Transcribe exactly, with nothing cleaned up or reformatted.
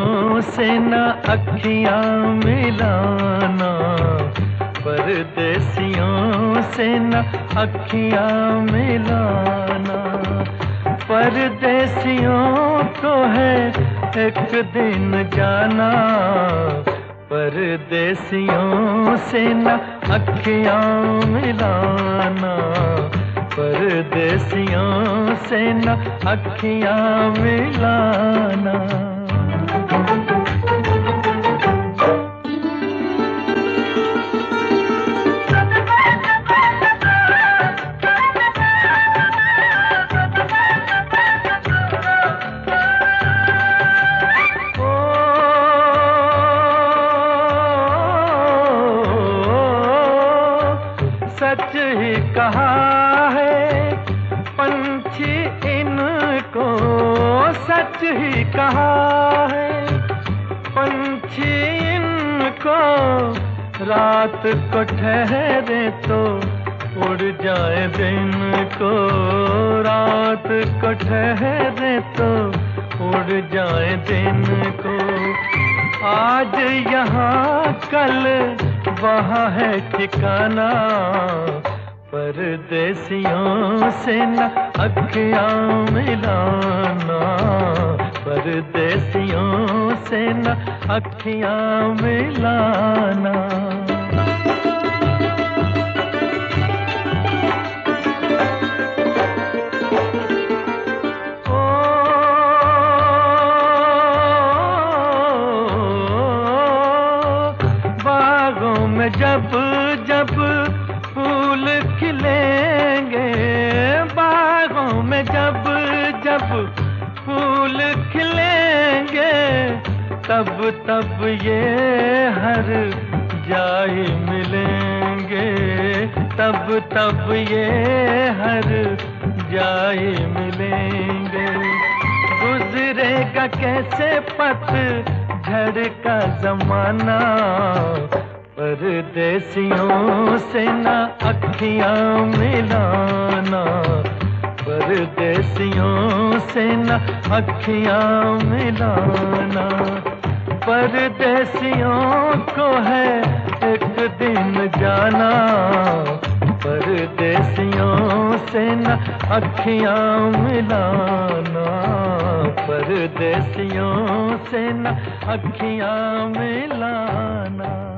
परदेसियों से न अखियां मिलाना, परदेसियों से न अखियां मिलाना। परदेसियों को है एक दिन जाना, परदेसियों से न अखियां मिलाना, परदेसियों से न अखियां मिलाना। सच ही कहा है पंछी इनको, सच ही कहा है पंछी इनको, रात को ठहरे तो उड़ जाए दिन को, रात को ठहरे तो उड़ जाए दिन को। आज यहाँ कल वहाँ है ठिकाना, परदेसियों से न अखियां मिलाना, परदेसियों से न अखियां मिलाना। जब जब फूल खिलेंगे, बागों में जब जब फूल खिलेंगे, तब तब ये हर जाए मिलेंगे, तब तब ये हर जाए मिलेंगे। गुजरेगा कैसे पतझड़ का जमाना, परदेसियों से न अखियां मिलाना, परदेसियों से न अखियां मिलाना। परदेसियों को है एक दिन जाना, परदेसियों से न अखियां मिलाना, परदेसियों से न अखियां मिलाना।